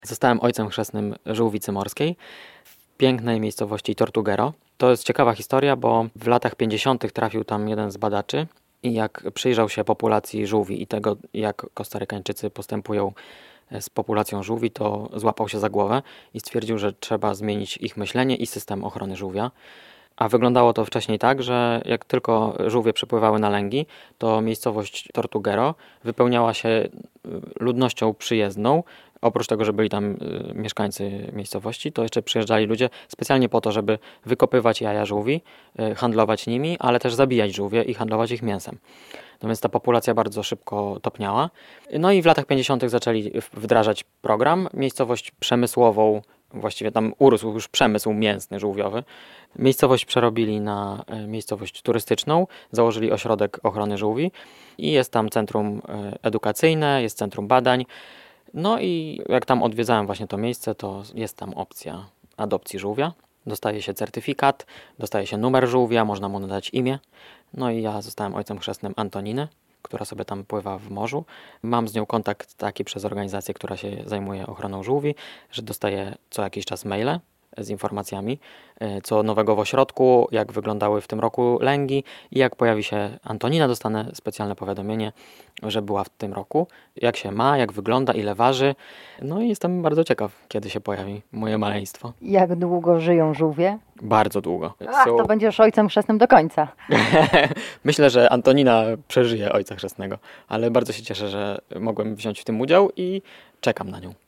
Zostałem ojcem chrzestnym żółwicy morskiej w pięknej miejscowości Tortuguero. To jest ciekawa historia, bo w latach 50. trafił tam jeden z badaczy i jak przyjrzał się populacji żółwi i tego, jak Kostarykańczycy postępują z populacją żółwi, to złapał się za głowę i stwierdził, że trzeba zmienić ich myślenie i system ochrony żółwia. A wyglądało to wcześniej tak, że jak tylko żółwie przypływały na lęgi, to miejscowość Tortuguero wypełniała się ludnością przyjezdną. Oprócz tego, że byli tam mieszkańcy miejscowości, to jeszcze przyjeżdżali ludzie specjalnie po to, żeby wykopywać jaja żółwi, handlować nimi, ale też zabijać żółwie i handlować ich mięsem. No więc ta populacja bardzo szybko topniała. No i w latach 50. zaczęli wdrażać program. Miejscowość przemysłową, właściwie tam urósł już przemysł mięsny żółwiowy. Miejscowość przerobili na miejscowość turystyczną, założyli ośrodek ochrony żółwi i jest tam centrum edukacyjne, jest centrum badań. No i jak tam odwiedzałem właśnie to miejsce, to jest tam opcja adopcji żółwia. Dostaje się certyfikat, dostaje się numer żółwia, można mu nadać imię. No i ja zostałem ojcem chrzestnym Antoniny, która sobie tam pływa w morzu. Mam z nią kontakt taki przez organizację, która się zajmuje ochroną żółwi, że dostaję co jakiś czas maile z informacjami, co nowego w ośrodku, jak wyglądały w tym roku lęgi i jak pojawi się Antonina, dostanę specjalne powiadomienie, że była w tym roku, jak się ma, jak wygląda, ile waży. No i jestem bardzo ciekaw, kiedy się pojawi moje maleństwo. Jak długo żyją żółwie? Bardzo długo. Ach, to będziesz ojcem chrzestnym do końca. Myślę, że Antonina przeżyje ojca chrzestnego, ale bardzo się cieszę, że mogłem wziąć w tym udział i czekam na nią.